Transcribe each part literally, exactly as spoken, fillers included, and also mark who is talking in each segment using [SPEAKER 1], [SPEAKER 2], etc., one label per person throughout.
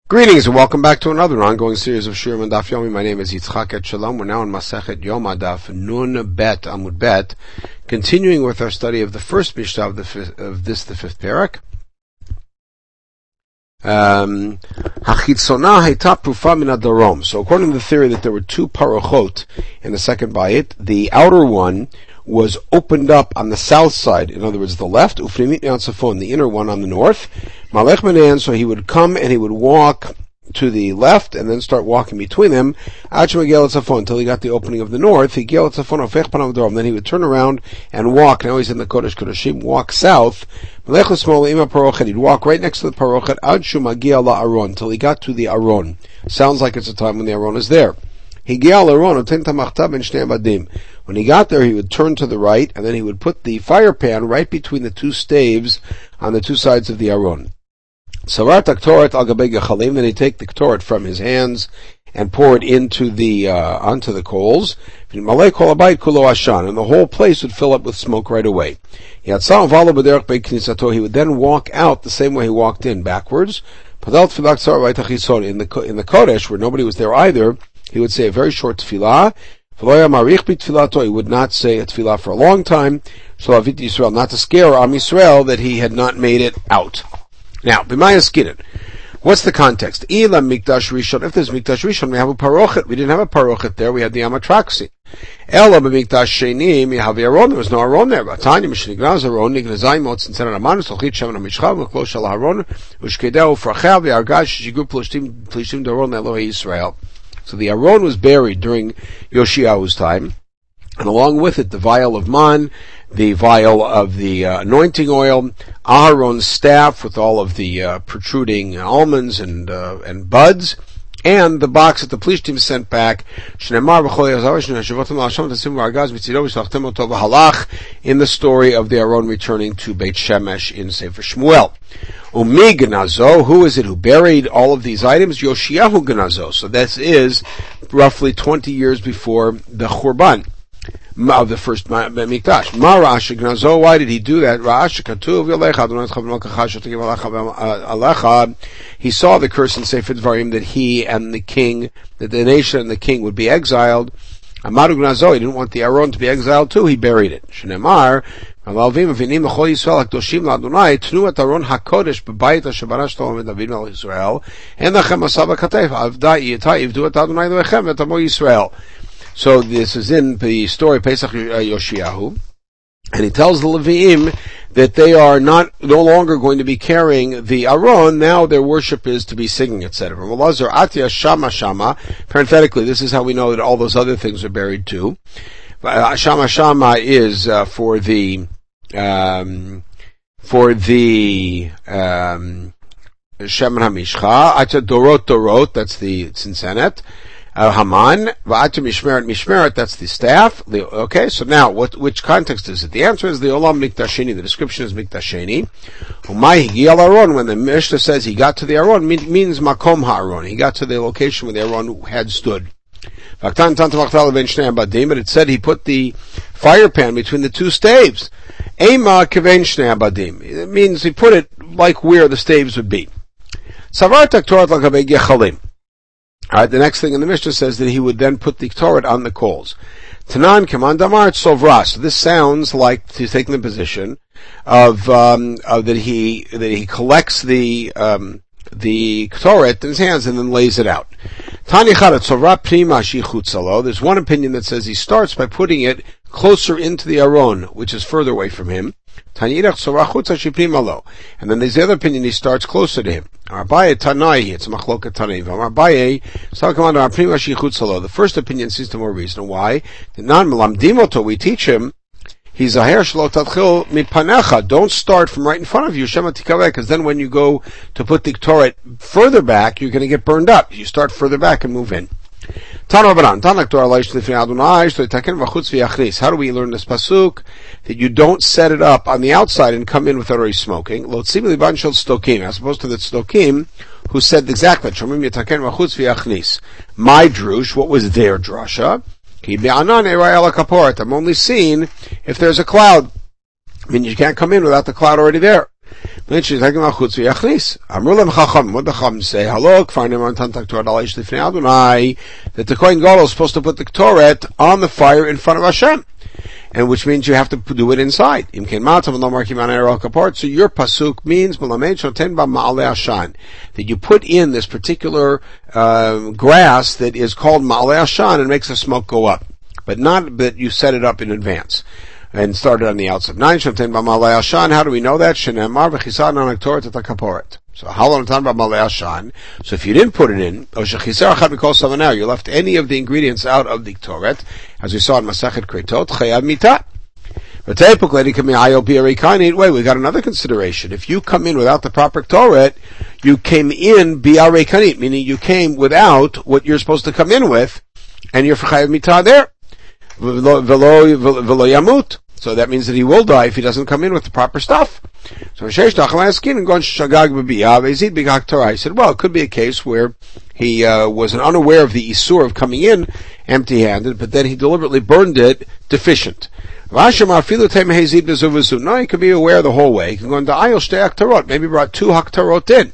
[SPEAKER 1] Greetings and welcome back to another ongoing series of Shiurim and Daf Yomi. My name is Yitzchak Et Shalom. We're now in Masechet Yom Daf Nun Bet Amud Bet, continuing with our study of the first Mishnah of, the fifth, of this, the fifth parak. Um, so according to the theory that there were two parochot in the second bayit, the outer one was opened up on the south side, in other words, the left, ufnimit yatzafon, the inner one on the north. Malech manan, so he would come and he would walk to the left and then start walking between them, until he got the opening of the north. Then he would turn around and walk. Now he's in the Kodesh Kodeshim, walk south. He'd walk right next to the parochet until he got to the aron. Sounds like it's a time when the aron is there. When he got there, he would turn to the right, and then he would put the fire pan right between the two staves on the two sides of the aron. Then he'd take the ketoret from his hands and pour it into the uh, onto the coals, and the whole place would fill up with smoke right away. He would then walk out the same way he walked in, backwards. In the in the Kodesh, where nobody was there either, he would say a very short tefillah. He would not say a tefillah for a long time, not to scare Am Yisrael that he had not made it out. Now, b'maya skiddin. What's the context? Ila mikdash rishon. If there's mikdash rishon, we have a parochet. We didn't have a parochet there. We had the amatraxi. Ela b'mikdash sheni, we have the aron. There was no aron there. Batanya mishnignaz aron nignazay motz and senan aman solchit shemen hamishchav meklo shel aron ushkedeu frachav ve'argash shigu plishtim plishtim daron Elohei Yisrael. So the aron was buried during Yoshiahu's time, and along with it the vial of man, the vial of the uh, anointing oil, Aharon's staff with all of the uh, protruding almonds and uh, and buds, and the box that the Plishtim sent back, in the story of the Aron returning to Beit Shemesh in Sefer Shmuel. Umi Gnazo, who is it who buried all of these items? Yoshiyahu Gnazo. So this is roughly twenty years before the Churban of the first Mikdash. Ma Rashi Gnazo, why did he do that? Rashi Katuv Alecha. He saw the curse in Sefer Dvarim that he and the king, that the nation and the king would be exiled. Amadu Gnazo, he didn't want the Aron to be exiled too, he buried it. Shnemar, Amalvim Avinim Chol Yisrael Hakdoshim LaAdonai Tnu Et Aron HaKodesh B'Bayit HaShabarash Tolom David Mel Yisrael En Lachem Asava Katef Avda Yitay Ivdu Et Adonai Lechem Et Amo Yisrael. So this is in the story of Pesach Yoshiyahu, and he tells the Leviim that they are not no longer going to be carrying the Aron. Now their worship is to be singing, et cetera. Malazar Atya Shama Shama. Parenthetically, this is how we know that all those other things are buried too. Shama Shama is uh, for the um, for the um, Shemen HaMishcha. Atya Dorot Dorot. That's the Tzinsenet. Uh, Haman, Va'atim Mishmeret Mishmeret, that's the staff. The, okay, so now, what, which context is it? The answer is the Olam Miktasheni. The description is Miktasheni. Umay Higiyal Aron, when the Mishnah says he got to the Aron, means Makom HaAron. He got to the location where the Aron had stood. But it said he put the fire pan between the two staves. Ema Keven Shnei Abadim. It means he put it like where the staves would be. Savar Taktorat L'Kavei Gechalim. Alright, the next thing in the Mishnah says that he would then put the ketoret on the coals. Tanan Kaman Damar Sovra. So this sounds like he's taking the position of, um, of that he, that he collects the, um, the ketoret in his hands and then lays it out. Tani Charat Sovra Prima Shichutzalo. There's one opinion that says he starts by putting it closer into the Aron, which is further away from him. And then there's the other opinion, he starts closer to him. It's Machloka Tanai. The first opinion seems to more reason. Why? We teach him, he's a don't start from right in front of you, because then when you go to put the ketoret further back, you're going to get burned up. You start further back and move in. How do we learn this pasuk? That you don't set it up on the outside and come in without already smoking. As opposed to the tzdokim, who said exactly, my drush, what was their drasha? I'm only seen if there's a cloud. I mean, you can't come in without the cloud already there. What the Chacham say, Halok, that the Kohen Gadol is supposed to put the Ktoret on the fire in front of Hashem. And which means you have to do it inside. So your pasuk means that you put in this particular uh, grass that is called Ma'aleh Ashan and makes the smoke go up. But not that you set it up in advance and started on the outside. How do we know that? So how long time about Malei Ashan? So if you didn't put it in, you left any of the ingredients out of the Ktoret, as we saw in Masachet Kretot, Chayav Mitah. Wait, we got another consideration. If you come in without the proper Ktoret, you came in Bi'arei Kanit, meaning you came without what you're supposed to come in with, and you're for Chayav Mitah there. Velo Yamut. So that means that he will die if he doesn't come in with the proper stuff. So I said, well, it could be a case where he uh, was unaware of the isur of coming in empty-handed, but then he deliberately burned it deficient. No, he could be aware the whole way. He can go into ayil shtei haktarot. Maybe brought two haktarot in.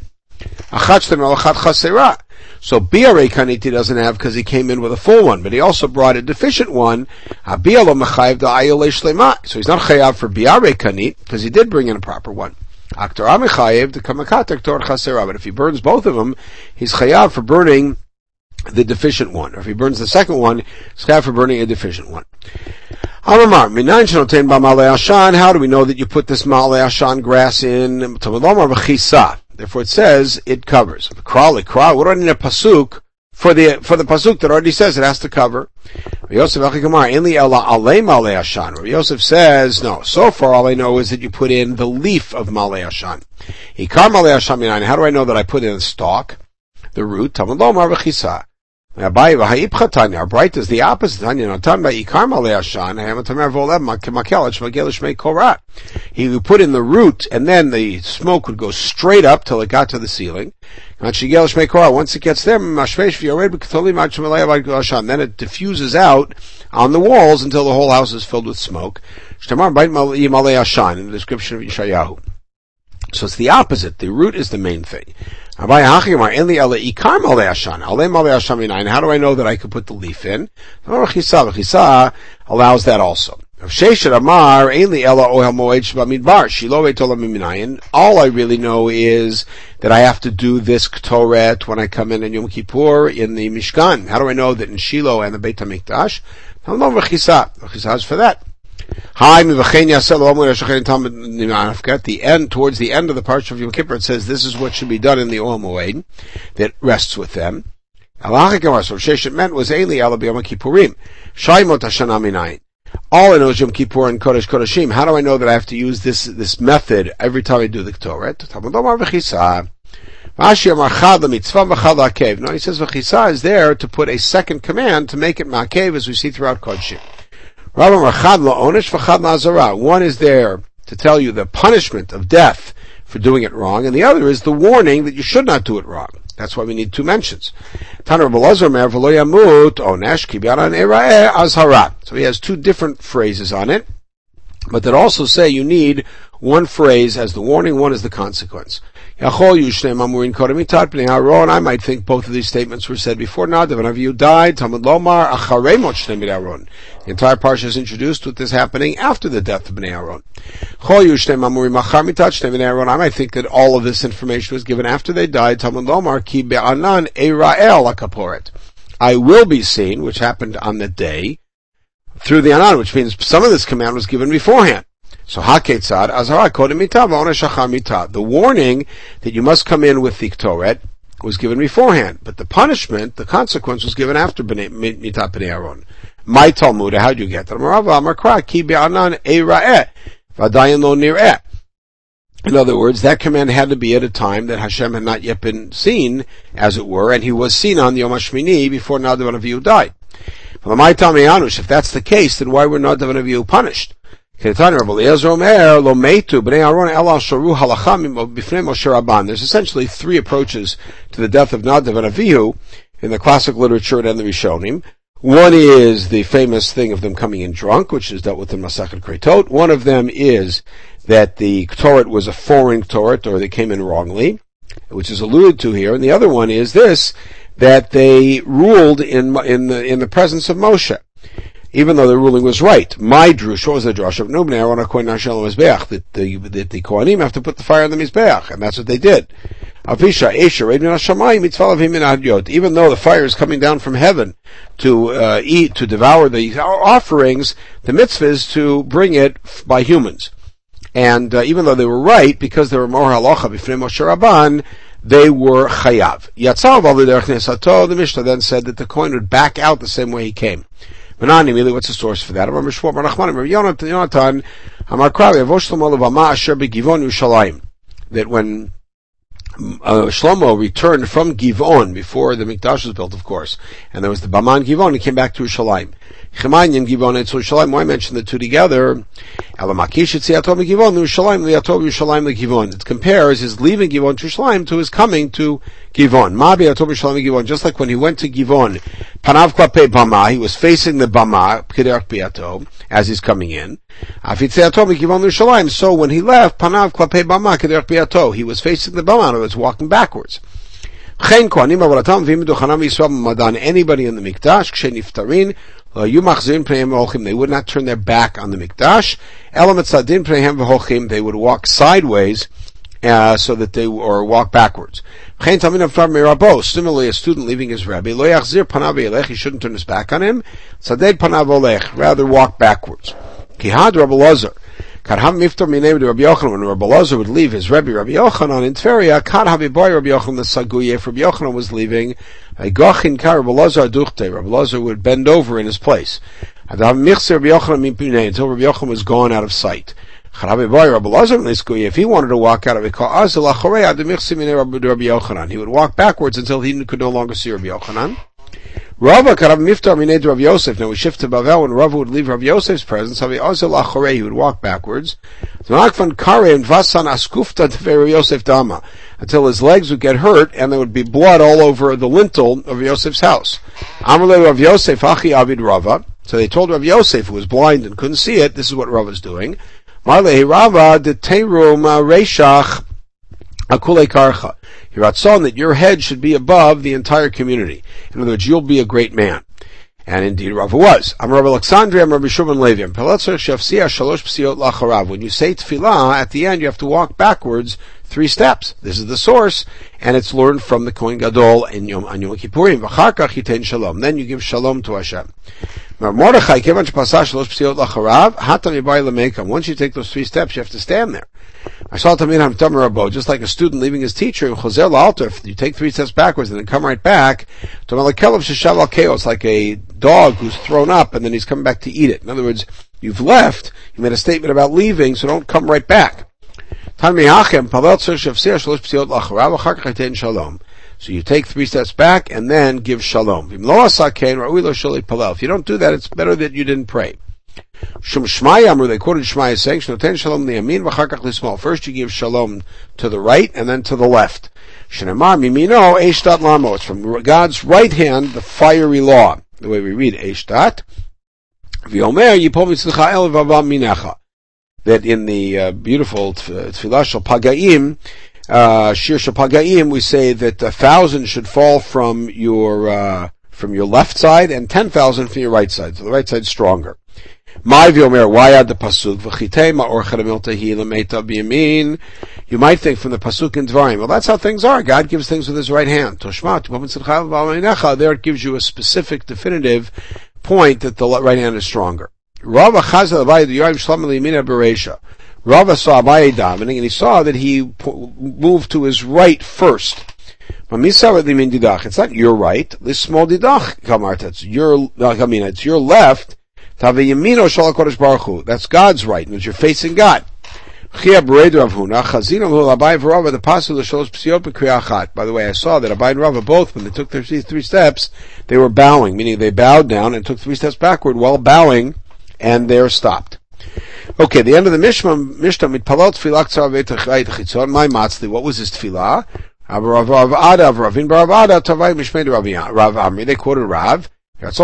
[SPEAKER 1] So Bi'arei Kanit he doesn't have because he came in with a full one, but he also brought a deficient one. So he's not chayav for Bi'arei Kanit because he did bring in a proper one. But if he burns both of them, he's chayav for burning the deficient one. Or if he burns the second one, he's chayav for burning a deficient one. How do we know that you put this Ma'aleh Ashan grass in? Therefore it says it covers. Kral, kral. What do I need a pasuk for the for the pasuk that already says it has to cover? Yosef Yosef says no. So far, all I know is that you put in the leaf of Malei Ashan. Ikar Malei Ashan. How do I know that I put in the stalk, the root? Talmud Lomar v'chisa. Our bright is the opposite. He would put in the root, and then the smoke would go straight up till it got to the ceiling. Once it gets there, then it diffuses out on the walls until the whole house is filled with smoke. In the description of Yeshayahu. So it's the opposite. The root is the main thing. How do I know that I could put the leaf in? Allows that also. All I really know is that I have to do this Ktoret when I come in in Yom Kippur in the Mishkan. How do I know that in Shiloh and the Beit HaMikdash? Rechisa is for that. At the end, towards the end of the parsha of Yom Kippur, it says this is what should be done in the Ohel Moed that rests with them. So Sheshet meant was Eli Ala B'Yom Kippurim. Shaimot Hashana Minayin. All I know is Yom Kippur and Kodesh Kodeshim. How do I know that I have to use this this method every time I do the Ktoret? No, he says V'chisa is there to put a second command to make it Ma'akev, as we see throughout Kodeshim. One is there to tell you the punishment of death for doing it wrong, and the other is the warning that you should not do it wrong. That's why we need two mentions. So he has two different phrases on it, but that also say you need one phrase as the warning, one as the consequence. I might think both of these statements were said before Nadav and Avihu died. Talmud Lomar acharei mot shnei bnei Aaron. The entire parsha is introduced with this happening after the death of Bnei Aaron. I might think that all of this information was given after they died. Talmud Lomar ki be'anan eira'el akaporet. I will be seen, which happened on the day, through the Anan, which means some of this command was given beforehand. So haketzad azhara kodem mitah v'onesh achar mitah. The warning that you must come in with the Ktoret was given beforehand, but the punishment, the consequence, was given after mitah b'nei Aaron. My Talmud, how do you get that? Marava amakra ki be'anan eira'eh v'adayin lo nir'eh. In other words, that command had to be at a time that Hashem had not yet been seen, as it were, and he was seen on the Yom HaShmini before Nadav and Avihu died. If that's the case, then why were Nadav and Avihu punished? There's essentially three approaches to the death of Nadav and Avihu in the classic literature and the Rishonim. One is the famous thing of them coming in drunk, which is dealt with in Masachet Kretot. One of them is that the Torah was a foreign Torah, or they came in wrongly, which is alluded to here. And the other one is this, that they ruled in in the in the presence of Moshe, even though the ruling was right. My drush, what was the drush of Nubnei Aaron HaKohen Nashel Mizbeach, that the that the Kohanim have to put the fire on the Mizbeach, and that's what they did. Avisha Esher Reid Min HaShamayim Mitzvah Lavim Min Hadyot. Even though the fire is coming down from heaven to uh, eat, to devour the offerings, the mitzvah is to bring it by humans. And uh, even though they were right, because they were more halacha b'fnei Moshe Rabban, they were chayav. Yatzav al derech nesato. The Mishnah then said that the Kohen would back out the same way he came. Menani, really, what's the source for that? Amar Mishwar Bar Nachman, Amar Yonatan, Amar Kravi, Avosh Shlomo levama asher begivon Yerushalayim. That when Uh, Shlomo returned from Givon before the Mikdash was built, of course, and there was the Baman Givon. He came back to Yerushalayim. Chemanyan Givon and Yerushalayim. Why mention the two together? It compares his leaving Givon to Yerushalayim to his coming to Givon. Just like when he went to Givon, Panav Klape Bama, he was facing the Bama as he's coming in. So when he left, Panav Klape Bama, he was facing the Bama, he was walking backwards. Anybody in the Mikdash, they would not turn their back on the Mikdash. They would walk sideways, uh, so that they, or walk backwards. Similarly, a student leaving his rabbi, he shouldn't turn his back on him. Rather walk backwards. Kihad Rabbi Lazar. When Rabbi Lazar would leave his Rebbe Rabbi Yochanan in Tveria, Rabbi Yochanan the Saguye, if Rabbi Yochanan was leaving, Rabbi Lazar would bend over in his place until Rabbi Yochanan was gone out of sight. If he wanted to walk out of it, he would walk backwards until he could no longer see Rabbi Yochanan. Rava Karav Miftar Mined Rav Yosef. Now we shift to Bavel. When Rava would leave Rav Yosef's presence, he would walk backwards until his legs would get hurt and there would be blood all over the lintel of Yosef's house. Amalei Rav Yosef Hachi Avid Rava. So they told Rav Yosef, who was blind and couldn't see it, this is what Rava's doing. Marlei Rava de Terum Reishach Akule Karcha. Yiratzon, that your head should be above the entire community. In other words, you'll be a great man. And indeed, Rava was. I'm Rabbi Alexandria, I'm Rabbi Shimon Levi. When you say tefillah, at the end you have to walk backwards three steps. This is the source, and it's learned from the Kohen Gadol in Yom, on Yom Kippurim. V'char kach yitein shalom. Then you give shalom to Hashem. Mordechai, kevan shepasah shalosh psiot lacharav, hatam yibai lemekam. Once you take those three steps, you have to stand there. Just like a student leaving his teacher, if you take three steps backwards and then come right back, it's like a dog who's thrown up and then he's coming back to eat it. In other words, you've left, you made a statement about leaving, so don't come right back. So you take three steps back and then give shalom. If you don't do that, it's better that you didn't pray. Shum Shmai Amru, they quoted Shmai saying, Shnoten Shalom Liyamin v'char kach lismol. First you give shalom to the right and then to the left. Shenemar Mimino Eishtat Lamo. It's from God's right hand, the fiery law. The way we read Eishtat. V'yomer Yipol Mitzlicha El V'avam Minecha. That in the uh, beautiful Tfilah Shel Pagaim, uh, Shir Shel Pagaim, we say that a thousand should fall from your uh, from your left side and ten thousand from your right side. So the right side's stronger. My v'yomer, why add the pasuk? V'chitei ma'or chadamil tehi l'meita b'yamin. You might think from the pasuk in Dvarim, well, that's how things are. God gives things with His right hand. Toshma, there it gives you a specific, definitive point that the right hand is stronger. Rava chazal abayid yoyim shlam l'yamina bereisha. Rava saw Abaye davening, and he saw that he moved to his right first. It's not your right. This small didach, kamarta. It's your, I mean, it's your left. That's God's right, because you're facing God. By the way, I saw that Abai and Rava both, when they took their three steps, they were bowing, meaning they bowed down and took three steps backward while bowing, and they're stopped. Okay, the end of the Mishnah, Mishnah, my matzli, what was his tefillah? They quoted Rav. This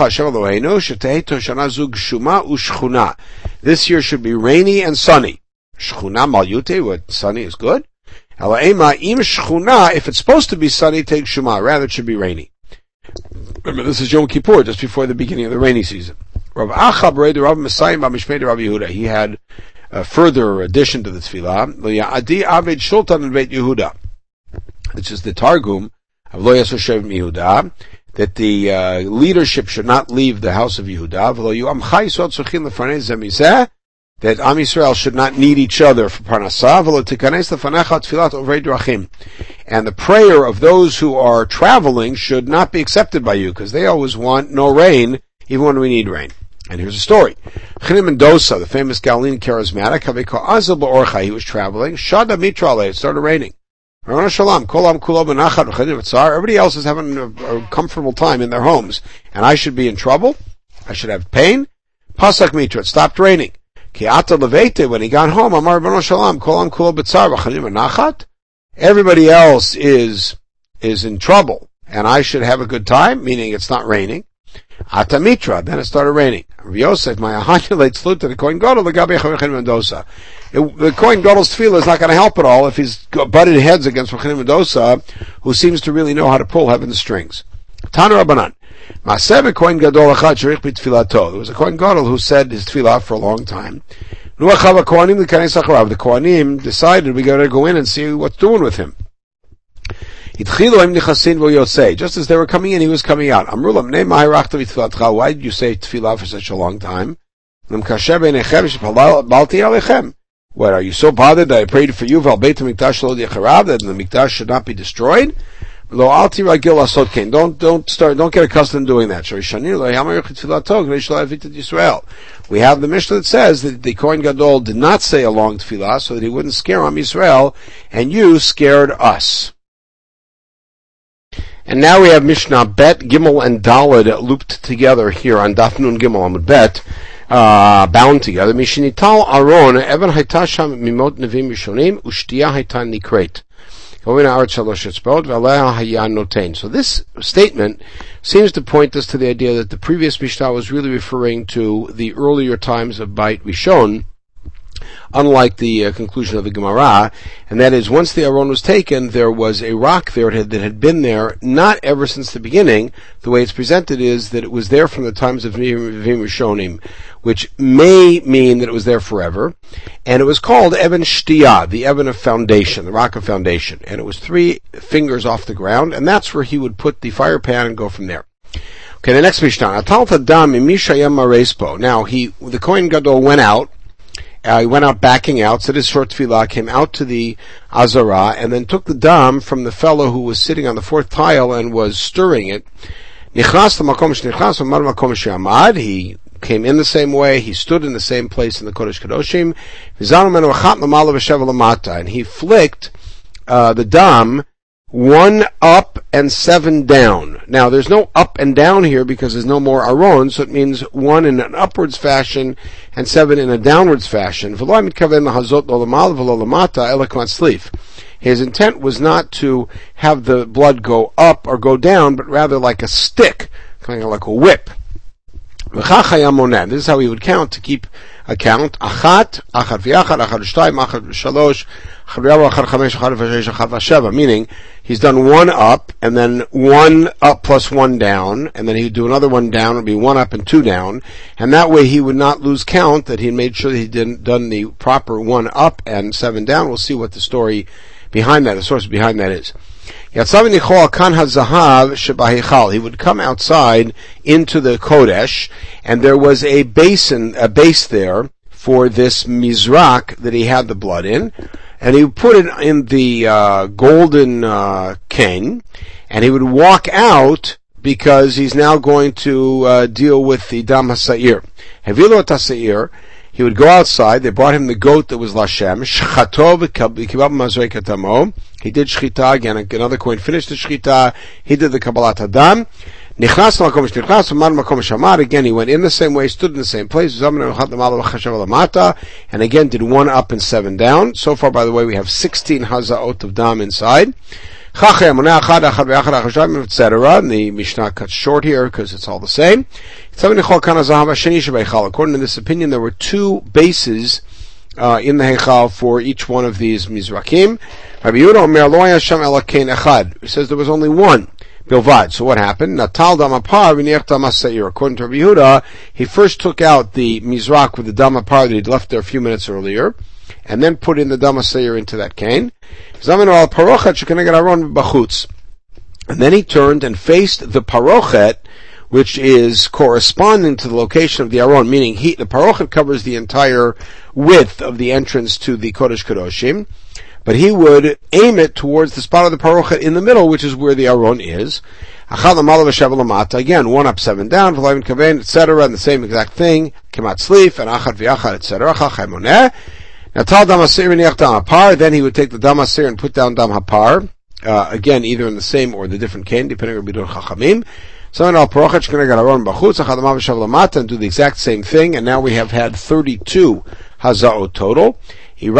[SPEAKER 1] year should be rainy and sunny. Shchuna Malyute, what sunny is good. Elaima im shchuna, if it's supposed to be sunny, take Shuma. Rather, it should be rainy. Remember, this is Yom Kippur, just before the beginning of the rainy season. Rav Acha b'rei Rav Messiah b'mishmei Rav Yehuda. He had a further addition to the tefillah. Lo ya'adi aved shultan in Beit Yehuda, which is the Targum of Lo Yasu Shev Yehuda, that the uh, leadership should not leave the house of Yehuda. V'lo yu'amcha Yisrael tzurchin lefarnei zeh mizeh, that Am Yisrael should not need each other for parnasah. V'lo tikanes lefanecha tfilat ovrei drachim, and the prayer of those who are traveling should not be accepted by you, because they always want no rain, even when we need rain. And here's a story. Chini Mendoza, the famous Galilean charismatic, he was traveling. Shada Mitrale, it started raining. Everybody else is having a, a comfortable time in their homes, and I should be in trouble. I should have pain. Pasak Mitra, it stopped raining. When he got home, everybody else is is in trouble, and I should have a good time, meaning it's not raining. Atamitra, then it started raining. Yosef, my ahanyulates flute to the Kohen Gadol, the Gabi Chachin Mendoza. The Kohen Gadol's tefillah is not going to help at all if he's butted heads against Chachin Mendoza, who seems to really know how to pull heaven's strings. Tana Rabbanan. Maseh Kohen Gadol achad sherich b'tfilato. There was a Kohen Gadol who said his tefillah for a long time. Nuachav Kohanim l'kanes acharav. The Kohanim decided we got to go in and see what's doing with him. Just as they were coming in, he was coming out. Why did you say tefillah for such a long time? What, are you so bothered that I prayed for you that the mikdash should not be destroyed? Don't, don't start, don't get accustomed to doing that. We have the Mishnah that says that the Kohen Gadol did not say a long tefillah so that he wouldn't scare Am Yisrael, and you scared us. And now we have Mishnah Bet, Gimel, and Daled looped together here on Daf Nun Gimel Amud Bet, uh, bound together. Mishinital Aron, Evan Haitasham Mimot Nevim Rishonim, Ushtia Haitan Nikret. So this statement seems to point us to the idea that the previous Mishnah was really referring to the earlier times of Beit Rishon, unlike the uh, conclusion of the Gemara, and that is, once the Aron was taken, there was a rock there that had been there not ever since the beginning. The way it's presented is that it was there from the times of Nevim Rishonim, which may mean that it was there forever, and it was called Eben Shtiyah, the Eben of foundation, the rock of foundation, and it was three fingers off the ground, and that's where he would put the fire pan and go from there. Okay, the next Mishnah. Now, he, the Kohen Gadol went out, Uh, he went out backing out, said his short tefillah, came out to the Azara, and then took the dam from the fellow who was sitting on the fourth tile and was stirring it. He came in the same way, he stood in the same place in the Kodesh Kadoshim, and he flicked uh, the dam one up and seven down. Now, there's no up and down here because there's no more aron, so it means one in an upwards fashion and seven in a downwards fashion. His intent was not to have the blood go up or go down, but rather like a stick, kind of like a whip. This is how he would count, to keep a count. Achat, achat v'yachat, achat v'shtayim, achat v'shalosh, meaning he's done one up, and then one up plus one down, and then he'd do another one down, it would be one up and two down, and that way he would not lose count, that he made sure that he didn't done the proper one up and seven down. We'll see what the story behind that, the source behind that is. He would come outside into the Kodesh, and there was a basin, a base there for this mizrak that he had the blood in, and he would put it in the uh, golden uh, cane, and he would walk out because he's now going to uh, deal with the dam hasair. Havilo tasair. He would go outside. They brought him the goat that was Lashem. He did shchita again. Another coin finished the shchita. He did the kabbalat hadam. Again, he went in the same way, stood in the same place, and again did one up and seven down. So far, by the way, we have sixteen hazaot of dam inside. et cetera. And the Mishnah cuts short here because it's all the same. According to this opinion, there were two bases uh, in the Heichal for each one of these Mizrakim. Rabbi Yehuda Omer Lo Haya Sham Ela Kein Echad. He says there was only one. Bilvad. So what happened? Natal Damapar v'niach Damas Seir. According to Rabbi Yehuda, he first took out the Mizrak with the Damapar that he'd left there a few minutes earlier, and then put in the Damas Seir into that cane. And then he turned and faced the Parochet, which is corresponding to the location of the Aron, meaning he, the Parochet covers the entire width of the entrance to the Kodesh Kadoshim, but he would aim it towards the spot of the Parochet in the middle, which is where the Aron is. Again, one up, seven down, et cetera, and the same exact thing, Kemat Slif, and Achad V'Achad, et cetera. Then he would take the Dam Hasir and put down Dam Hapar, uh, again, either in the same or the different cane, depending on Bidur Chachamim. So now Parochet Shkena Aron Bachutz, Achad Amav V'Shav Lamata, and do the exact same thing, and now we have had thirty-two Haza'ot total. And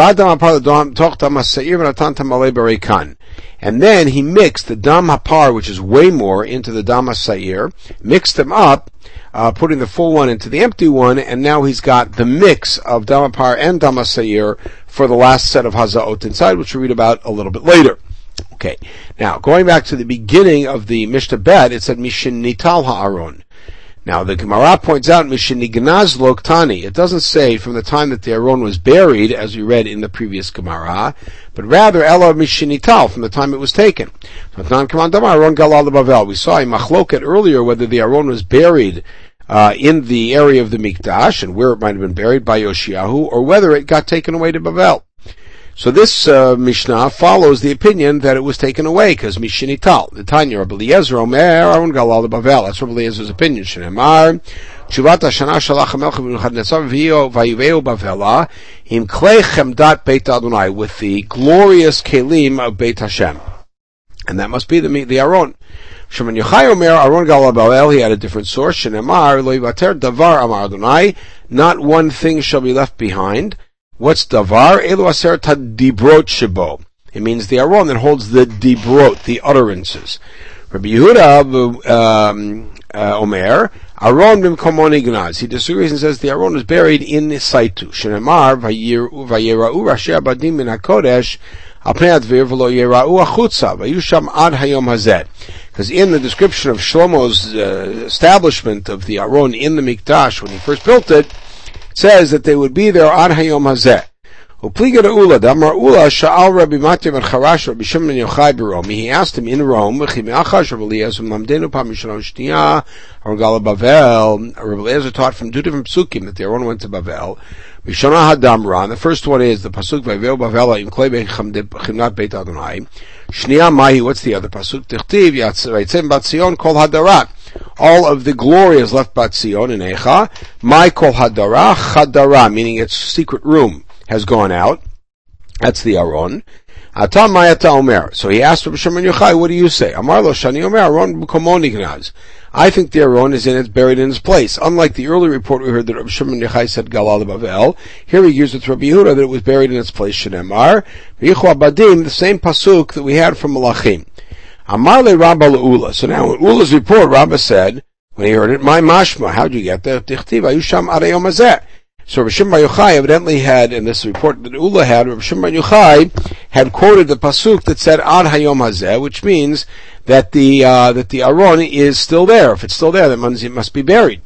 [SPEAKER 1] then he mixed the Dam Hapar, which is way more, into the Dam HaSa'ir, mixed them up, uh, putting the full one into the empty one, and now he's got the mix of Dam Hapar and Dam HaSa'ir for the last set of Haza'ot inside, which we'll read about a little bit later. Okay. Now, going back to the beginning of the Mishnah Bet, it said Mishin Nital Ha'aron. Now, the Gemara points out, Mishinignaz Loktani. It doesn't say from the time that the Aron was buried, as we read in the previous Gemara, but rather, Ela Mishinital, from the time it was taken. So, Aron Galal Bavel. We saw a machloket earlier whether the Aron was buried uh, in the area of the Mikdash, and where it might have been buried by Yoshiyahu, or whether it got taken away to Bavel. So this uh, Mishnah follows the opinion that it was taken away, because Mishinital. The Tanya, Rabbi Eliezer, Omer, Aron Galal Bavel. That's Rabbi Eliezer's opinion. Shenemar, Tshuvat Hashana Shalach HaMelech V'Nebuchadnezzar V'Yiveu Bavela, Im Klei Chemdat Beit Adonai, with the glorious kelim of Beit Hashem. And that must be the, the Aron. Shimon Yochai Omer, Aron Galal Bavel, he had a different source. Shenemar, Lo Yivater Davar Amar Adonai, not one thing shall be left behind. What's davar? Elu aser dibrot shebo. It means the aron that holds the dibrot, the utterances. Rabbi Yehuda um, uh, Omer, aron b'mkomo nignaz. He disagrees and says the aron was buried in Saitu. Shenemar vayira'u rashi abadim min hakodesh al pnei advir v'lo yira'u achutza vayusham ad hayom hazeh. Because in the description of Shlomo's uh, establishment of the aron in the Mikdash when he first built it, says that they would be there ad hayom hazeh. Upliga Ula, Damar Ula, Sha'al Rabbi Matya ben Charash, Rabbi Shimon Yochai Barome. He asked him in Rome, Rabbi Eliezer, Mamdenu Pamishalom Shtiya, Argala Bavel. Rabbi Eliezer taught from two different psukim that the Aron went to Bavel. Mishana Hadamra, and the first one is the pasuk Vayveu Bavela im Klei Chimnat Beit Adonai. Shniya Mahi, what's the other pasuk? Tichtiv Yatzem Bat Zion Kol Hadarat. All of the glory is left Bat Zion in Echa. My Kol Hadara, Chadara, meaning its secret room has gone out. That's the Aron. Ata Mayata Omer. So he asked Rabbi Shimon Yochai, what do you say? Amar lo Shani Omer, Aron b'komo nignaz. I think the Aron is in its buried in its place. Unlike the early report we heard that Rabbi Shimon Yochai said Galal Bavel, here he agrees with Rabbi Yehuda that it was buried in its place. Shenemar, v'yichu abadim, the same pasuk that we had from Malachim. Amar le Rabba le'ula. So now in Ula's report, Rabba said, when he heard it, my mashma, how'd you get there? Tichtiv, ayusham arayom hazeh. So Rabbi Shimon Yochai evidently had, in this report that Ula had, Rabbi Shimon Yochai had quoted the pasuk that said ad hayom hazeh, which means that the uh, that the Aron is still there. If it's still there, that means it must be buried.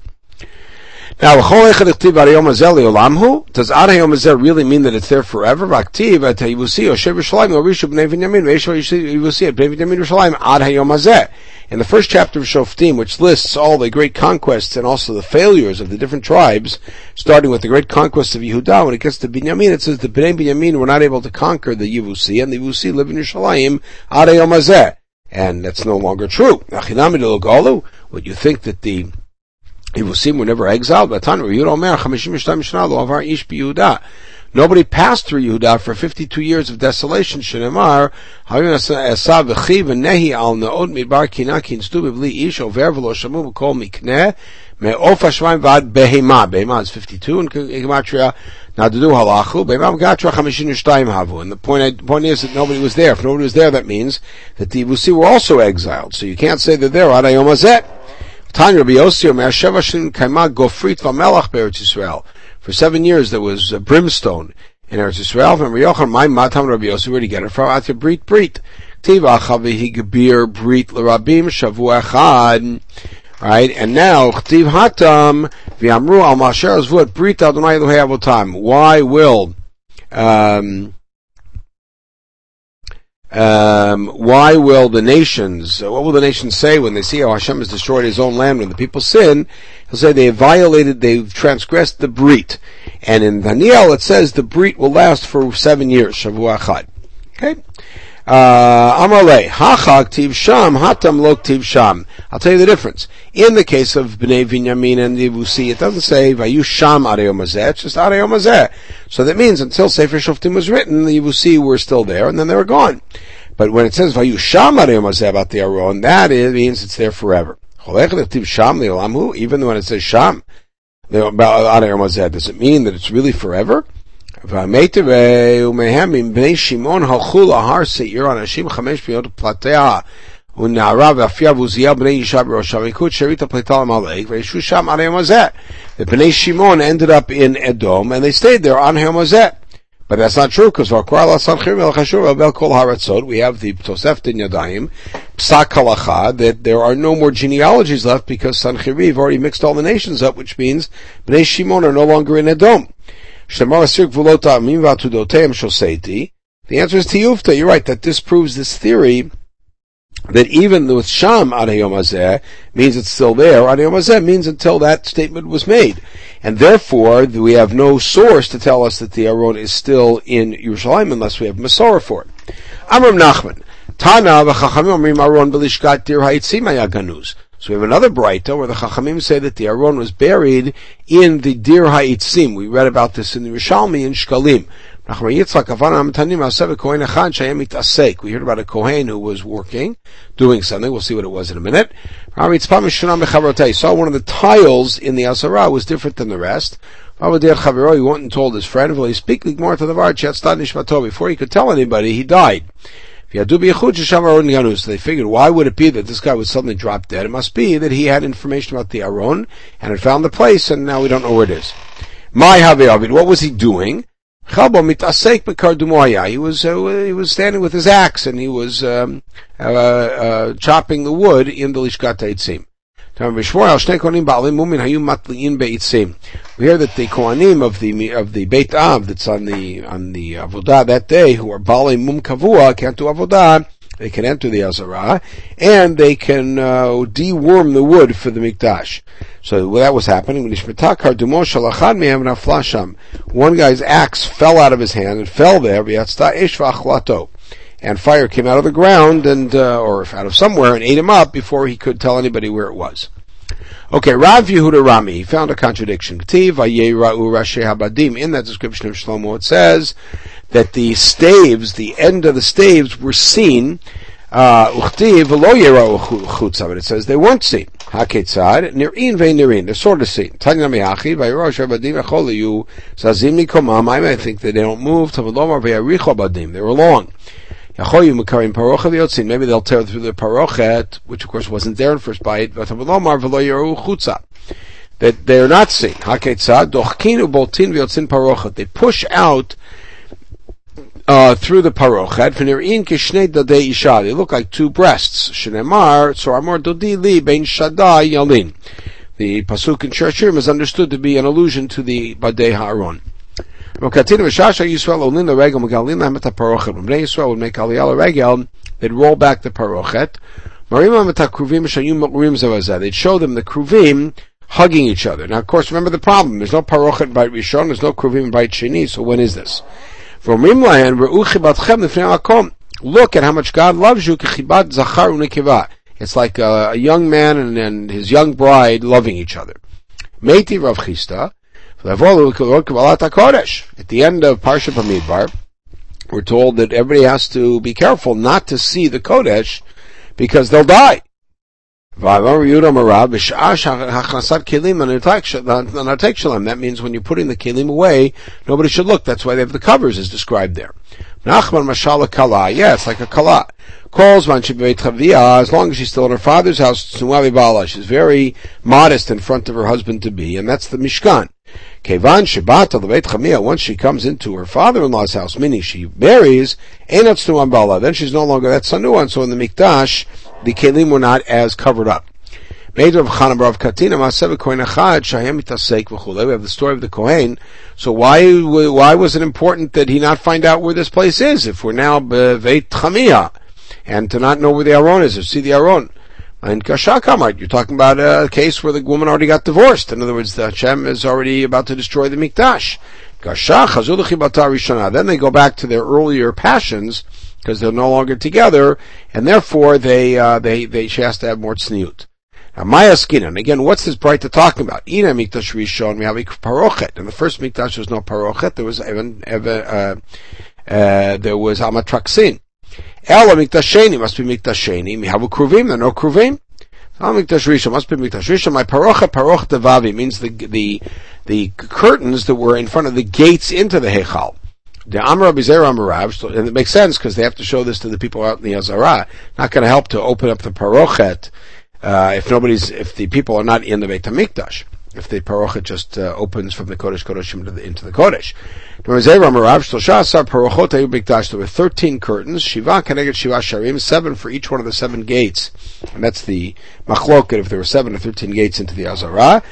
[SPEAKER 1] Now, does ad hayom hazeh really mean that it's there forever? In the first chapter of Shoftim, which lists all the great conquests and also the failures of the different tribes, starting with the great conquest of Yehuda, when it gets to Binyamin, it says the Bnei Binyamin were not able to conquer the Yevusi, and the Yevusi live in Yerushalayim ad hayom hazeh. And that's no longer true. Would you think that the Yevusim were never exiled? Nobody passed through Yehuda for fifty-two years of desolation. Shenemar, Esav v'chiv v'nehi al ne'od midbar kinakin stu b'bli ish over v'lo shamu v'kol mikneh me'of hashmayim v'ad behema. Behema is fifty-two in Gematria. Nadadu halachu. Behema v'gatra chamishin v'shtayim havu. And the point, the point is that nobody was there. If nobody was there, that means that the Yevusi were also exiled. So you can't say that they're ad hayom hazeh. Tanya Rabbi Yossi Omer Sheva Shnim Kaima Gofrit V'Melach Be'Eretz Yisrael. For seven years there was uh, brimstone in Eretz Yisrael. From Rabbi Yochanan, my matam Rabbi Yossi, where did he get it from? At brit brit. Tiva chavihi gebir brit l'rabim shavua echad. Right, and now chtiv hatam v'amru al masher zvut brit Adonai Elohei avotam. Why will um, um, why will the nations? What will the nations say when they see how Hashem has destroyed His own land? When the people sin, He'll say they have violated, they've transgressed the brit. And in Daniel it says the brit will last for seven years. Shavua echad. Okay. Uh, Amalei, Hachak Tiv Sham, Hatam Lok Tiv Sham. I'll tell you the difference. In the case of Bnei Binyamin and the Yevusi, it doesn't say Vayu Sham Arei Mazeh, it's just Arei Mazeh. So that means until Sefer Shoftim was written, the Yevusi were still there, and then they were gone. But when it says Vayu Sham Arei Mazeh about the Aron, that is, means it's there forever. Tiv Sham Le'olamhu, even when it says Sham, about Arei Mazeh, does it mean that it's really forever? V'ameitevei u'mehemim bnei Shimon halchu lahar seir anashim chamesh piyot platea u'na'ara v'afya v'uziel bnei Yisha b'rosham ikut sherita pletal malek v'yeshu sham arei mazeh. The bnei Shimon ended up in Edom and they stayed there on Arei mazeh. But that's not true because v'akvar la sanchir melchashur v'bel kol haratzot. We have the Tosefta Yadayim psak halacha that there are no more genealogies left because Sancheriv already mixed all the nations up, which means bnei Shimon are no longer in Edom. The answer is tiyufta. You're right that this proves this theory that even with Sham Arei Mazeh means it's still there. Arei Mazeh means until that statement was made, and therefore we have no source to tell us that the Aron is still in Yerushalayim unless we have Masorah for it. Amram Nachman Tana v'Chachamim omrim Aron b'lishkat dir ha'itzim hayaganuz. So we have another Braita where the Chachamim say that the Aron was buried in the Dir HaItzim. We read about this in the Rishalmi in Shkalim. We heard about a Kohen who was working, doing something. We'll see what it was in a minute. He saw one of the tiles in the Asarah was different than the rest. He went and told his friend, before he could tell anybody, he died. So they figured, why would it be that this guy would suddenly drop dead? It must be that he had information about the Aron and had found the place, and now we don't know where it is. What was he doing? He was uh, he was standing with his axe and he was um, uh, uh, chopping the wood in the Lishkat HaItzim. We hear that the Kohanim of the of the Beit Av that's on the on the Avodah that day, who are Balei Mum Kavua, can't do Avodah, they can enter the Azarah, and they can uh, deworm the wood for the Mikdash. So well, that was happening. One guy's axe fell out of his hand and fell there, and fire came out of the ground and uh, or out of somewhere and ate him up before he could tell anybody where it was. Okay, Rav Yehuda Rami, he found a contradiction. In that description of Shlomo, it says that the staves, the end of the staves, were seen. Uh, but it says they weren't seen. Haketzad nirin ve'nirin, they're sort of seen. Tanya mihachi vayrosh abadim echoliyu zazim nikomam. I may think that they don't move. Tavalomar ve'aricho abadim, they were long. Maybe they'll tear through the parochet, which of course wasn't there in first bite, but that they're not seen. They push out uh, through the parochet. They look like two breasts. The pasuk in Shirshim is understood to be an allusion to the Badei Ha'aron. When Bnei Yisrael would make aliyah regel, they'd roll back the parochet. They'd show them the kruvim hugging each other. Now, of course, remember the problem. There's no parochet in Beit Rishon, there's no kruvim in Beit Sheni, so when is this? Look at how much God loves you. It's like a, a young man and, and his young bride loving each other. Meiti Rav Chisda. At the end of Parsha Bamidbar, we're told that everybody has to be careful not to see the Kodesh because they'll die. That means when you're putting the kelim away, nobody should look. That's why they have the covers, as described there. Nachman mashallah kala. Yeah, it's like a kala. Calls as long as she's still in her father's house, she's very modest in front of her husband to be, and that's the Mishkan. Kevan Shibata Lebeit Chamia, once she comes into her father-in-law's house, meaning she marries, Einat Snuan Bala, then she's no longer that Sanuan, so in the Mikdash, the Kelim were not as covered up. We have the story of the Kohen. So why why was it important that he not find out where this place is if we're now Beit Chamia and to not know where the Aron is or see the Aron? And Kasha Kamart, you're talking about a case where the woman already got divorced. In other words, the Hashem is already about to destroy the Mikdash. Kasha Chazul Chibata Rishana. Then they go back to their earlier passions because they're no longer together, and therefore they uh, they they she has to have more tzniut. Now, Maya Skinan, again, what's this bright to talk about? Ina Mikdash Rishon, we have a parochet. In the first Mikdash, there was no parochet, there was even, uh, uh, there was Amatraxin. Ela Mikdash Sheni, must be Mikdash Sheni, we have a Kruvim, there are no Kruvim. Al Mikdash Rishon, must be Mikdash Rishon, my parochet, parochet devavi, means the, the, the curtains that were in front of the gates into the Heichal. The Amar Abizer Amarav, and it makes sense because they have to show this to the people out in the Azara. Not going to help to open up the parochet, Uh, if nobody's, if the people are not in the Beit HaMikdash, if the parochet just uh, opens from the Kodesh Kodeshim into the, into the Kodesh. There were thirteen curtains, Shiva Keneged Shiva Sharim, seven for each one of the seven gates, and that's the machloket if there were seven or thirteen gates into the Azara.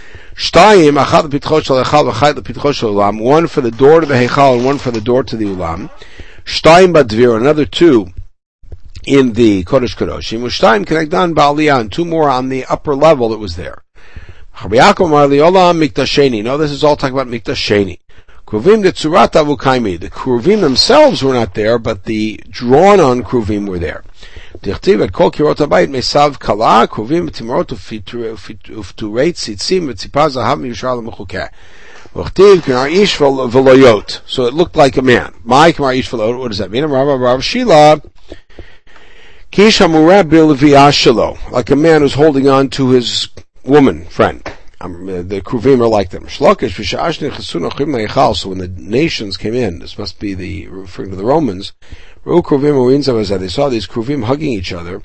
[SPEAKER 1] One for the door to the Heichal and one for the door to the Ulam. Shtayim Badvir, another two in the Kodesh Kodoshim, Ushtayim Kenegdan Ba'aliyah, and two more on the upper level that was there. No, this is all talking about Mikdash Kruvim de Tzurat Avukaimi. The Kruvim themselves were not there, but the drawn-on Kruvim were there. Dichtiv et kol kirot habayit mesav kala, Kruvim v'timorot ufturei tzitzim v'tzipah zahav miyushar l'mechukeh. Dichtiv k'nar ish v'loyot. So it looked like a man. Mai k'nar ish v'loyot. What does that mean? Rav Rav Shila. Kish hamurah like a man who's holding on to his woman friend. Um, the Kruvim are like them. So when the nations came in, this must be the referring to the Romans. They saw these Kruvim hugging each other.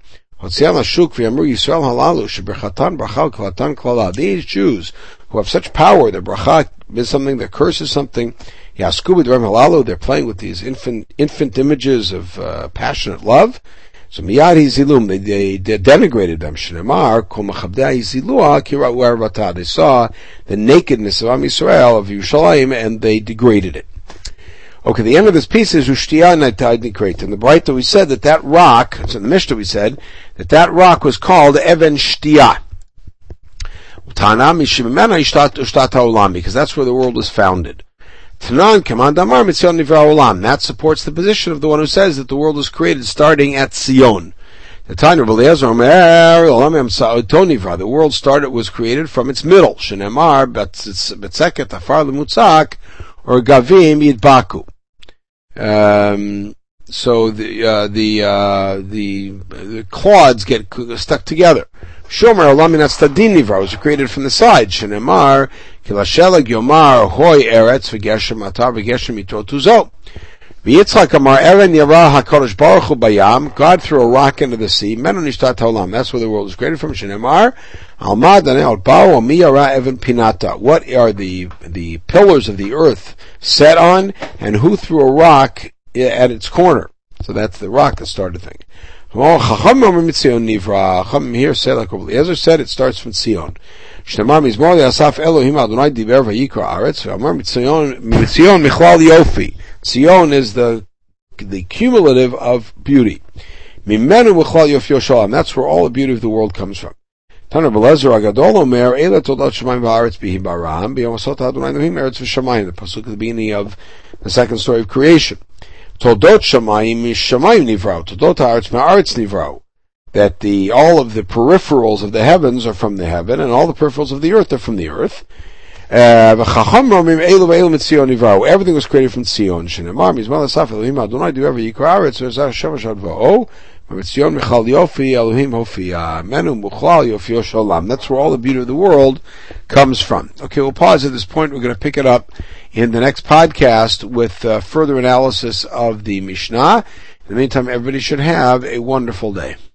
[SPEAKER 1] These Jews who have such power, their bracha is something, their curse is something. They're playing with these infant infant images of uh, passionate love. So miyad hizilum, they, they, they denigrated them. Shnemar kol machabdei hizilua kira u'arvata. They saw the nakedness of Am Yisrael, of Yerushalayim, and they degraded it. Okay, the end of this piece is Ushtiya Naitad Nikret. In the Braita we said that that rock, it's in the Mishnah we said, that that rock was called Even Shtiya. Tana mishimena ishtat ushtat ha'olam, because that's where the world was founded. Tanan Kaman Damar Mitzion Nivra Olam. That supports the position of the one who says that the world was created starting at Sion. The Tanya of Eliezer Omer Olam Sa'oto Nivra. The world started was created from its middle. Shenemar Betzeket Afar Lemutzak or Gavim Yidbaku. Um, so the uh, the uh, the the clods get stuck together. Shomer Olaminat Stadin Nivra was created from the side. Shenemar Kilashelag Yomar Hoy Eretz V'Geshem Atar V'Geshem Yitro Tuzo. V'Yitzchak Amar Eren Yara HaKadosh Baruch Hu Bayam. God threw a rock into the sea. Menon Ishtat Haolam. That's where the world was created from. Shenemar Alma Danel Bao Mi Yara Evan Pinata. What are the the pillars of the earth set on, and who threw a rock at its corner? So that's the rock that started the thing. Here say like Eliezer said, it starts from Sion. Shnemar Mizmor Asaf Elohim Adonai Diber Vayikra Aretz. Amar Mitzion Mitzion Michlal Yofi. Sion is the the cumulative of beauty. Mimenu Michlal Yofi Yoshalam. That's where all the beauty of the world comes from. Taner Belezer Agadol Omer Eila Todat Shemayim Va'aretz Bihi Baram B'Yom Adonai Elohim Eretz V'Shamayim. The pasuk at the beginning of the second story of creation. Toldot Shamayim Mishamayim Nivrao. Toldot Haaretz Ma'aretz Nivrao. That the all of the peripherals of the heavens are from the heaven, and all the peripherals of the earth are from the earth. Uh, Everything was created from Sion. Shenemar Mizmal Asaf Elohim Adonai Diber Vayikra Aretz V'Zar Hashem Ashad Va'o. Mitzion Michal Yofi Elohim Hofia Menu Muchlal Yofi Yoshalam. That's where all the beauty of the world comes from. Okay, we'll pause at this point. We're going to pick it up in the next podcast with uh, further analysis of the Mishnah. In the meantime, everybody should have a wonderful day.